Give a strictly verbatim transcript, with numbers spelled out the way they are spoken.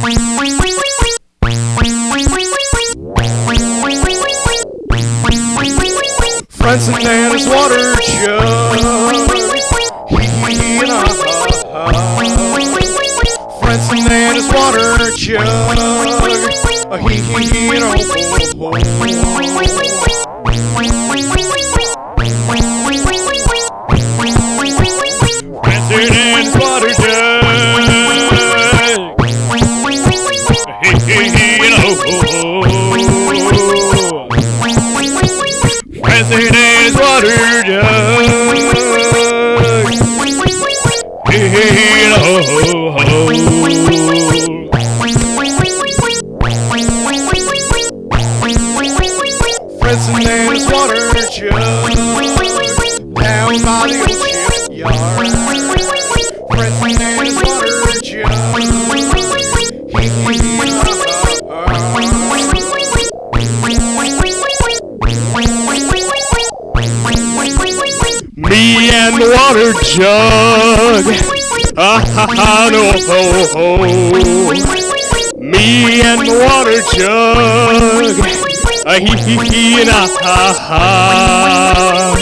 Francis and his water jug. He and I. Francis and his water jug. He, he, and I. Francis and his water jug. He, he, and I. Francis and his water jug. Hey, hey, ho, ho, ho. Francis and his water jug. Down by the old shipyard. Francis and his water jug. He, he, me and the water jug. Ah ha ha no ho ho. Me and the water jug. Ah hee hee hee and ah ha ha.